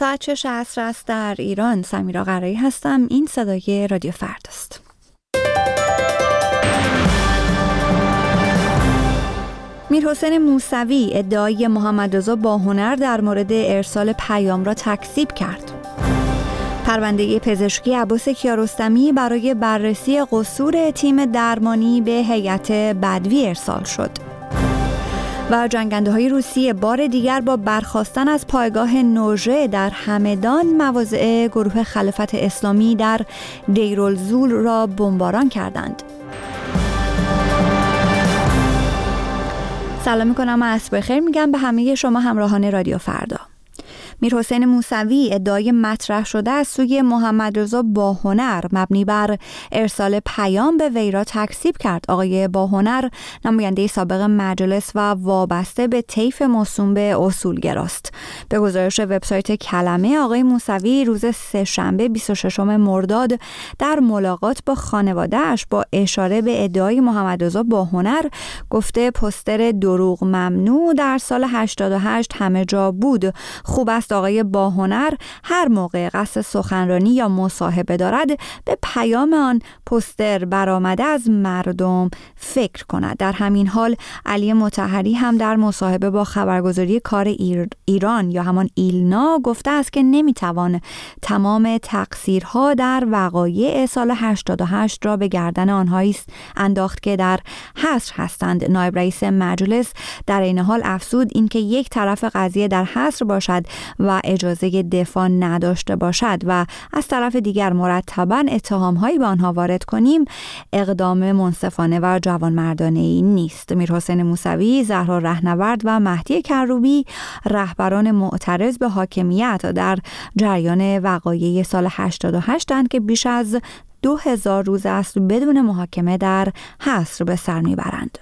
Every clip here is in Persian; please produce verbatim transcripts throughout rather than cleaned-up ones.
ساعت شش عصر است در ایران. سمیرا قرایی هستم. این صدای رادیو فردا است. میرحسین موسوی ادعای محمدرضا باهنر در مورد ارسال پیام را تکذیب کرد. پرونده پزشکی عباس کیارستمی برای بررسی قصور تیم درمانی به هیئت بدوی ارسال شد. و جنگنده‌های روسیه بار دیگر با برخاستن از پایگاه نوژه در همدان مواضع گروه خلافت اسلامی در دیرالزور را بمباران کردند. سلام میکنم و عصر بخیر میگم به همه شما همراهان رادیو فردا. میرحسین موسوی ادعای مطرح شده از سوی محمدرضا باهنر مبنی بر ارسال پیام به وی را تکذیب کرد. آقای باهنر نماینده سابق مجلس و وابسته به طیف موسوم به اصولگراست. به گزارش وبسایت کلمه، آقای موسوی روز سه‌شنبه بیست و ششم مرداد در ملاقات با خانواده‌اش با اشاره به ادعای محمدرضا باهنر گفته پوستر دروغ ممنوع در سال هشتاد و هشت همه جا بود. خوب است آقای باهنر هر موقع قصد سخنرانی یا مصاحبه دارد به پیام آن پوستر برآمده از مردم فکر کند. در همین حال علی مطهری هم در مصاحبه با خبرگزاری کار ایر... ایران یا همان ایلنا گفته است که نمیتوان تمام تقصیرها در وقایع سال هشتاد و هشت را به گردن آنهایی است انداخت که در حصر هستند. نایب رئیس مجلس در این حال افزود اینکه یک طرف قضیه در حصر باشد و اجازه دفاع نداشته باشد و از طرف دیگر مرتباً اتهام‌هایی به آنها وارد کنیم اقدام منصفانه و جوانمردانه‌ای نیست. میرحسین موسوی، زهرا رهنورد و مهدی کروبی رهبران معترض به حاکمیت در جریان وقایع سال هشتاد و هشت اند که بیش از دو هزار روز است بدون محاکمه در حصر به سر میبرند.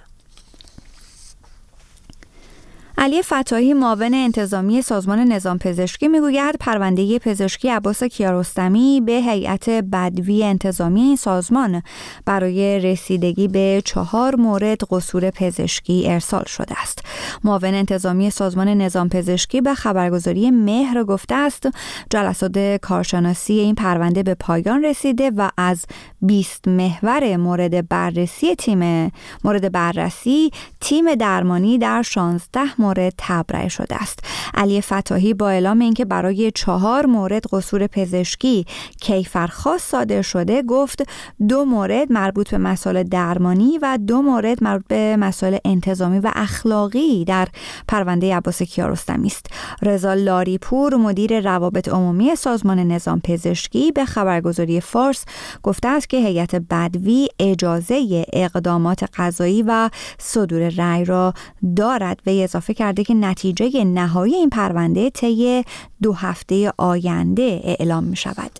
علی فتاحی معاون انتظامی سازمان نظام پزشکی میگوید پرونده پزشکی عباس کیارستمی به هیئت بدوی انتظامی این سازمان برای رسیدگی به چهار مورد قصور پزشکی ارسال شده است. معاون انتظامی سازمان نظام پزشکی به خبرگزاری مهر گفته است جلسات کارشناسی این پرونده به پایان رسیده و از بیست محور مورد بررسی تیم مورد بررسی تیم درمانی در شانزده مورد تبرئه شده است. علی فتاحی با اعلام اینکه برای چهار مورد قصور پزشکی کیفرخواست صادر شده گفت دو مورد مربوط به مسائل درمانی و دو مورد مربوط به مسائل انتظامی و اخلاقی در پرونده عباس کیارستمی است. رضا لاریپور مدیر روابط عمومی سازمان نظام پزشکی به خبرگزاری فارس گفته است که هیئت بدوی اجازه اقدامات قضایی و صدور رأی را دارد و اضافه کرده که نتیجه نهایی این پرونده طی دو هفته آینده اعلام می شود.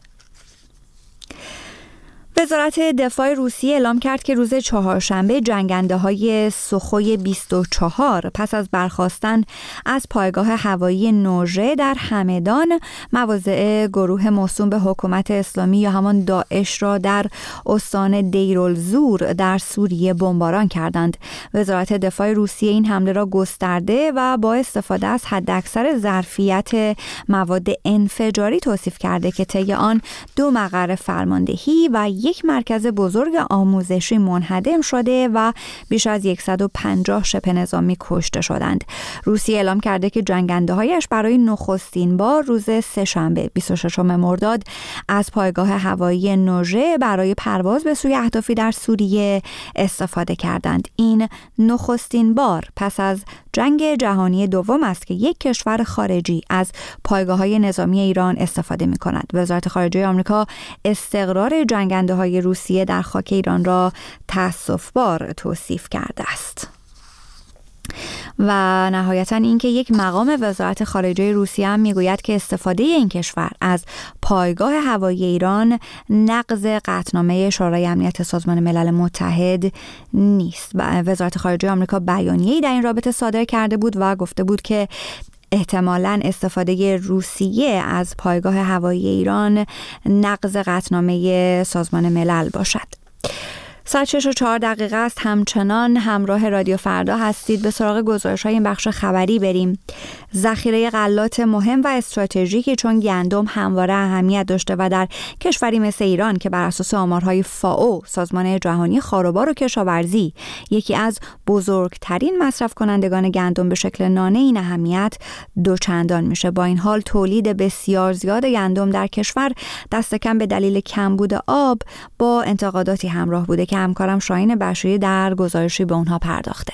وزارت دفاع روسیه اعلام کرد که روز چهارشنبه جنگنده‌های سوخوی بیست و چهار پس از برخاستن از پایگاه هوایی نوژه در همدان مواضع گروه موسوم به حکومت اسلامی یا همان داعش را در استان دیرالزور در سوریه بمباران کردند. وزارت دفاع روسیه این حمله را گسترده و با استفاده از حداکثر ظرفیت مواد انفجاری توصیف کرده که طی آن دو مقر فرماندهی و یک مرکز بزرگ آموزشی منهدم شده و بیش از صد و پنجاه شبه نظامی کشته شدند. روسیه اعلام کرده که جنگنده‌هایش برای نخستین بار روز سه‌شنبه بیست و ششم مرداد از پایگاه هوایی نوژه برای پرواز به سوی اهدافی در سوریه استفاده کردند. این نخستین بار پس از جنگ جهانی دوم است که یک کشور خارجی از پایگاه‌های نظامی ایران استفاده می‌کند. وزارت خارجه آمریکا استقرار جنگنده‌های روسیه در خاک ایران را تأسف‌بار توصیف کرده است. و نهایتاً اینکه یک مقام وزارت خارجه روسیه هم میگوید که استفاده این کشور از پایگاه هوایی ایران نقض قطعنامه شورای امنیت سازمان ملل متحد نیست. و وزارت خارجه آمریکا بیانیه‌ای در این رابطه صادر کرده بود و گفته بود که احتمالاً استفاده روسیه از پایگاه هوایی ایران نقض قطعنامه سازمان ملل باشد. ساعت شش و چهار دقیقه است. همچنان همراه رادیو فردا هستید. به سراغ گزارش‌های این بخش خبری بریم. ذخیره غلات مهم و استراتژیکی، چون گندم همواره اهمیت داشته و در کشوری مثل ایران که بر اساس آمارهای فائو، سازمان جهانی خاروبار و کشاورزی، یکی از بزرگترین مصرف کنندگان گندم به شکل نانه، این اهمیت دوچندان میشه. با این حال تولید بسیار زیاد گندم در کشور دست کم به دلیل کمبود آب با انتقاداتی همراه بوده که همکارم شاهین بشیری در گزارشی به اونها پرداخته.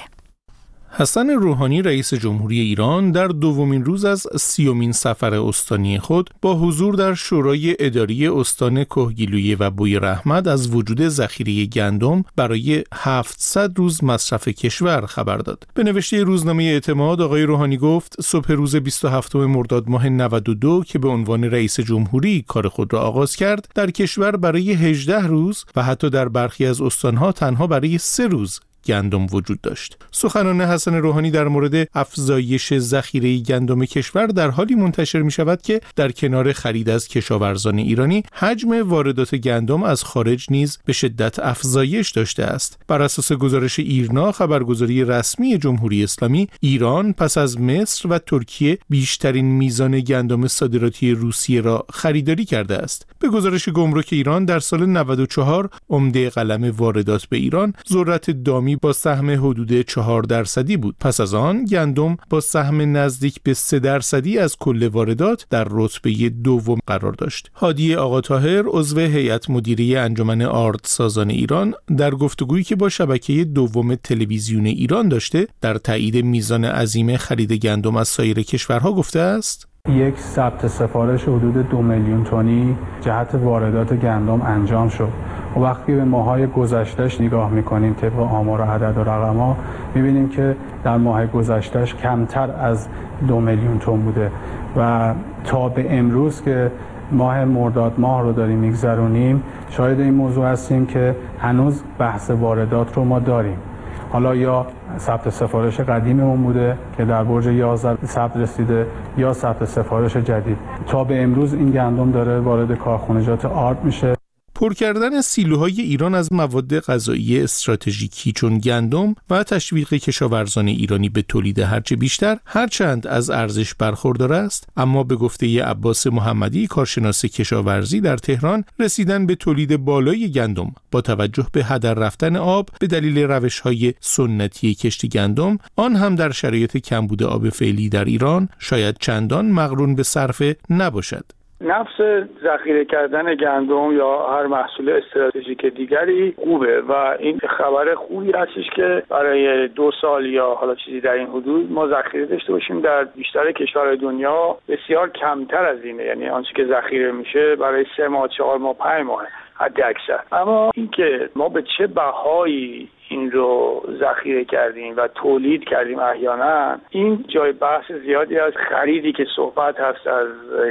حسن روحانی رئیس جمهوری ایران در دومین روز از سیومین سفر استانی خود با حضور در شورای اداری استان کهگیلویه و بویراحمد از وجود ذخیره گندم برای هفتصد روز مصرف کشور خبر داد. به نوشته روزنامه اعتماد آقای روحانی گفت صبح روز بیست و هفتم مرداد ماه نود و دو که به عنوان رئیس جمهوری کار خود را آغاز کرد، در کشور برای هجده روز و حتی در برخی از استانها تنها برای سه روز گندم وجود داشت. سخنان حسن روحانی در مورد افزایش ذخیره گندم کشور در حالی منتشر می شود که در کنار خرید از کشاورزان ایرانی، حجم واردات گندم از خارج نیز به شدت افزایش داشته است. بر اساس گزارش ایرنا، خبرگزاری رسمی جمهوری اسلامی، ایران پس از مصر و ترکیه بیشترین میزان گندم صادراتی روسیه را خریداری کرده است. به گزارش گمرک ایران در سال نود و چهار عمده قلم واردات به ایران ذرت دامی با سهم حدود چهار درصدی بود. پس از آن گندم با سهم نزدیک به سه درصدی از کل واردات در رتبه دوم قرار داشت. هادی آقاطاهر عضو هیئت مدیره انجمن آردسازان ایران در گفتگویی که با شبکه دوم تلویزیون ایران داشته در تایید میزان عظیم خرید گندم از سایر کشورها گفته است: یک ثبت سفارش حدود دو میلیون تنی جهت واردات گندم انجام شد. و وقتی به ماهای گذشتهش نگاه میکنیم طبق آمار و عدد و رقم‌ها، میبینیم که در ماه گذشتهش کمتر از دو میلیون تن بوده و تا به امروز که ماه مرداد ماه رو داریم میگذرونیم، شاهد این موضوع هستیم که هنوز بحث واردات رو ما داریم. حالا یا ثبت سفارش قدیممون بوده که در برج یازده ثبت رسیده، یا ثبت سفارش جدید. تا به امروز این گندم داره وارد کارخانجات آرد میشه. پر کردن سیلوهای ایران از مواد غذایی استراتژیکی چون گندم و تشویق کشاورزان ایرانی به تولید هرچه بیشتر، هرچند از ارزش برخوردار است، اما به گفته عباس محمدی، کارشناس کشاورزی در تهران، رسیدن به تولید بالای گندم با توجه به هدر رفتن آب به دلیل روش‌های سنتی کشت گندم، آن هم در شرایط کمبود آب فعلی در ایران، شاید چندان مقرون به صرفه نباشد. نفس ذخیره کردن گندم یا هر محصول استراتژیک دیگری خوبه و این خبر خوبی هستش که برای دو سال یا حالا چیزی در این حدود ما ذخیره داشته باشیم. در بیشتر کشورهای دنیا بسیار کمتر از اینه، یعنی آنچه که ذخیره میشه برای سه ماه، چهار ماه، پنج ماه حد اکثر. اما اینکه ما به چه بهایی این رو ذخیره کردیم و تولید کردیم احیانا، این جای بحث زیادی از خریدی که صحبت هست از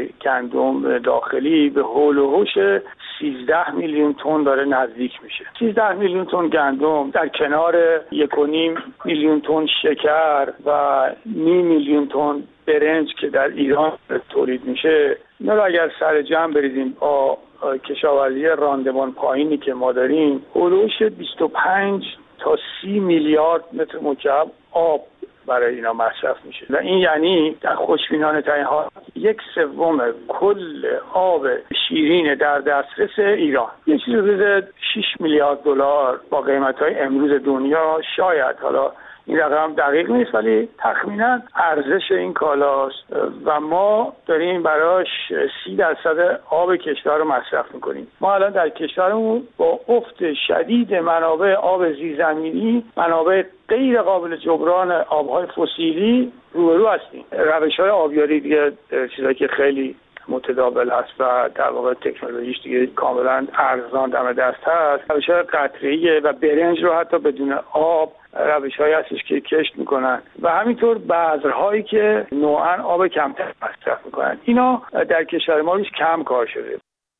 گندم داخلی به حول و حوش سیزده میلیون تن داره نزدیک میشه. سیزده میلیون تن گندم در کنار یک و نیم میلیون تن شکر و نیم میلیون تن برنج که در ایران تولید میشه، اینا رو اگر سر جمع بریزیم با کشاورزی راندمان پایینی که ما داریم، حدود بیست و پنج تا سی میلیارد متر مکعب آب برای اینا مصرف میشه و این یعنی در خوشبینانه ترین حال یک سوم کل آب شیرین در دسترس ایران. یه چیزی حدود شش میلیارد دلار با قیمت‌های امروز دنیا، شاید حالا این رقم دقیق نیست ولی تخمینا ارزش این کالاست و ما داریم براش سی درصد آب کشور رو مصرف میکنیم. ما الان در کشورمون با افت شدید منابع آب زیرزمینی، منابع غیر قابل جبران آبهای فسیلی روبرو هستیم. روش‌های آبیاری دیگه چیزایی که خیلی متداول هست و در واقع تکنولوژیش دیگه کاملا ارزان دم دست هست. روش‌های قطره‌ای و برنج رو حتی بدون آب روش‌هایی هستش که کشت میکنن و همینطور بذرهایی که نوعاً آب کمتر مصرف میکنن. اینا در کشور ما روش کم کار شده.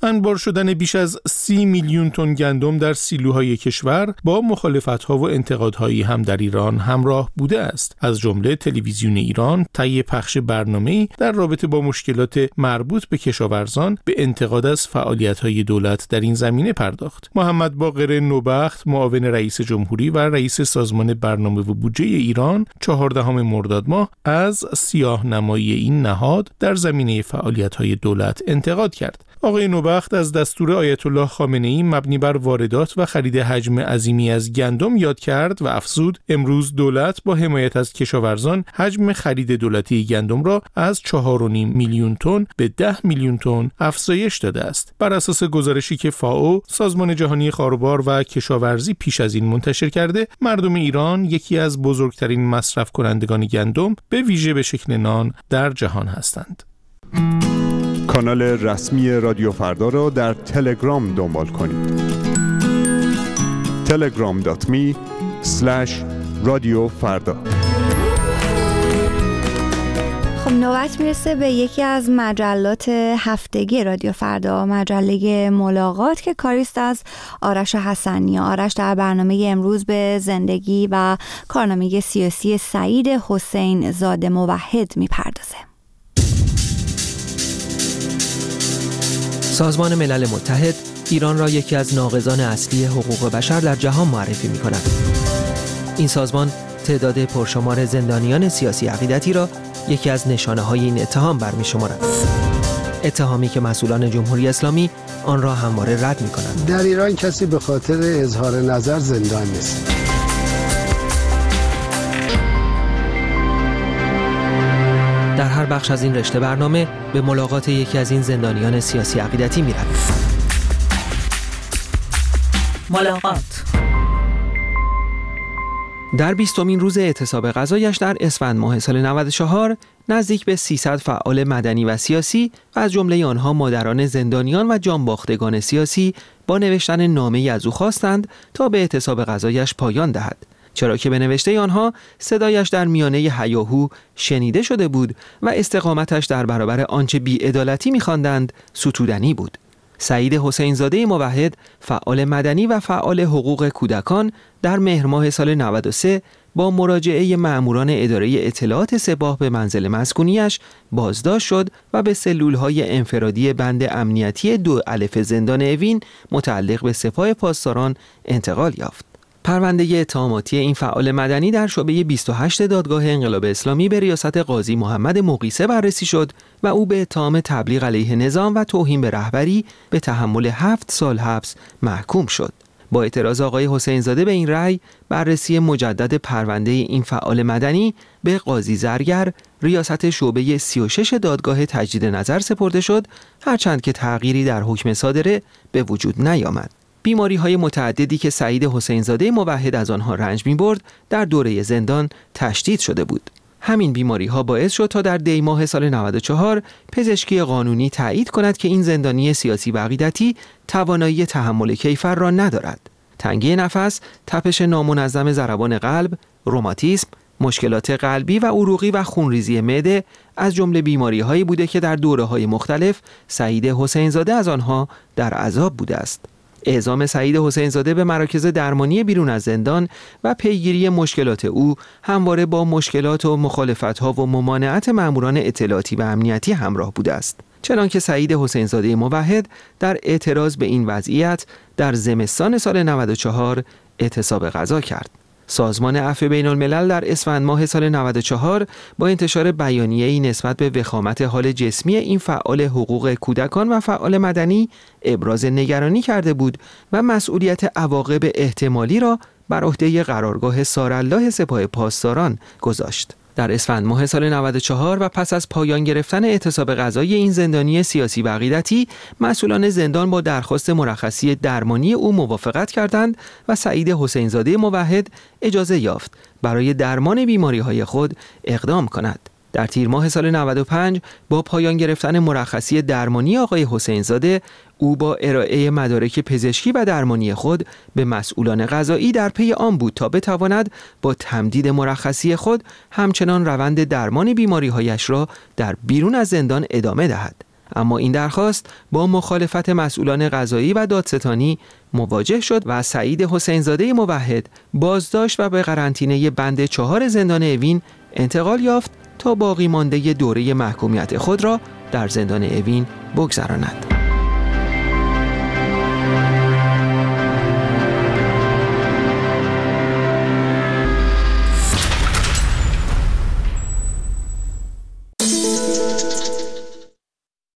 انبار شدن بیش از سی میلیون تن گندم در سیلوهای کشور با مخالفت‌ها و انتقادهایی هم در ایران همراه بوده است. از جمله تلویزیون ایران طی پخش برنامه‌ای در رابطه با مشکلات مربوط به کشاورزان به انتقاد از فعالیت‌های دولت در این زمینه پرداخت. محمد باقر نوبخت، معاون رئیس جمهوری و رئیس سازمان برنامه و بودجه ایران، چهاردهم مرداد ماه از سیاه‌نمایی این نهاد در زمینه فعالیت‌های دولت انتقاد کرد. آقای نوبخت از دستور آیت الله خامنه‌ای مبنی بر واردات و خرید حجم عظیمی از گندم یاد کرد و افزود امروز دولت با حمایت از کشاورزان حجم خرید دولتی گندم را از چهار و نیم میلیون تن به ده میلیون تن افزایش داده است. بر اساس گزارشی که فائو، سازمان جهانی خاربار و کشاورزی پیش از این منتشر کرده، مردم ایران یکی از بزرگترین مصرف کنندگان گندم به ویژه به شکل نان در جهان هستند. کانال رسمی رادیو فردا را در تلگرام دنبال کنید. تلگرام دات می اسلش رادیو فردا. خب نوبت میرسه به یکی از مجلات هفتگی رادیو فردا، مجله ملاقات که کاریست از آرش حسنی. آرش در برنامه امروز به زندگی و کارنامه سیاسی سعید حسین زاده موحد میپردازه. سازمان ملل متحد ایران را یکی از ناقضان اصلی حقوق بشر در جهان معرفی می کند. این سازمان تعداد پرشمار زندانیان سیاسی عقیدتی را یکی از نشانه های این اتهام برمی شمارد. اتهامی که مسئولان جمهوری اسلامی آن را همواره رد می کنند. در ایران کسی به خاطر اظهار نظر زندان نیست. در هر بخش از این رشته برنامه به ملاقات یکی از این زندانیان سیاسی عقیدتی می رویم. ملاقات در بیستمین روز اعتصاب غذایش در اسفند ماه سال نود و چهار نزدیک به سیصد فعال مدنی و سیاسی و از جمله آنها مادران زندانیان و جانباختگان سیاسی با نوشتن نامه‌ای از او خواستند تا به اعتصاب غذایش پایان دهد، چرا که به نوشته آنها صدایش در میانه هیاهو شنیده شده بود و استقامتش در برابر آنچه بی‌عدالتی می‌خواندند ستودنی بود. سعید حسین زاده موحد، فعال مدنی و فعال حقوق کودکان، در مهر ماه سال نود و سه با مراجعه مأموران اداره اطلاعات سپاه به منزل مسکونیش بازداشت شد و به سلول‌های انفرادی بند امنیتی دو الف زندان اوین متعلق به سپاه پاسداران انتقال یافت. پرونده اتهاماتی این فعال مدنی در شعبه بیست و هشت دادگاه انقلاب اسلامی به ریاست قاضی محمد مقیسه بررسی شد و او به اتهام تبلیغ علیه نظام و توهین به رهبری به تحمل هفت سال حبس محکوم شد. با اعتراض آقای حسین زاده به این رأی، بررسی مجدد پرونده این فعال مدنی به قاضی زرگر ریاست شعبه سی و شش دادگاه تجدید نظر سپرده شد، هرچند که تغییری در حکم صادره به وجود نیامد. بیماری‌های متعددی که سعید حسین زاده موحد از آنها رنج می‌برد در دوره زندان تشدید شده بود. همین بیماری‌ها باعث شد تا در دی ماه سال نود و چهار پزشکی قانونی تایید کند که این زندانی سیاسی و عقیدتی توانایی تحمل کیفر را ندارد. تنگی نفس، تپش نامنظم ضربان قلب، روماتیسم، مشکلات قلبی و عروقی و خونریزی معده از جمله بیماری‌هایی بوده که در دوره‌های مختلف سعید حسین زاده از آنها در عذاب بوده است. اعزام سعید حسین زاده به مراکز درمانی بیرون از زندان و پیگیری مشکلات او همواره با مشکلات و مخالفت‌ها و ممانعت ماموران اطلاعاتی و امنیتی همراه بوده است. چنانکه سعید حسین زاده موحد در اعتراض به این وضعیت در زمستان سال نود و چهار اعتصاب غذا کرد. سازمان عفو بین الملل در اسفند ماه سال نود و چهار با انتشار بیانیه‌ای نسبت به وخامت حال جسمی این فعال حقوق کودکان و فعال مدنی ابراز نگرانی کرده بود و مسئولیت عواقب احتمالی را بر عهده قرارگاه سارالله سپاه پاسداران گذاشت. در اسفند ماه سال نود و چهار و پس از پایان گرفتن اعتصاب غذایی این زندانی سیاسی و عقیدتی، مسئولان زندان با درخواست مرخصی درمانی او موافقت کردند و سعید حسین زاده موحد اجازه یافت برای درمان بیماری‌های خود اقدام کند. در تیر ماه سال نود و پنج با پایان گرفتن مرخصی درمانی آقای حسین زاده، او با ارائه مدارک پزشکی و درمانی خود به مسئولان قضایی در پی آن بود تا بتواند با تمدید مرخصی خود همچنان روند درمان بیماری‌هایش را در بیرون از زندان ادامه دهد. اما این درخواست با مخالفت مسئولان قضایی و دادستانی مواجه شد و سعید حسینزاده موحد بازداشت و به قرنطینه بند چهار زندان اوین انتقال یافت تا باقی مانده دوره محکومیت خود را در زندان اوین بگذراند.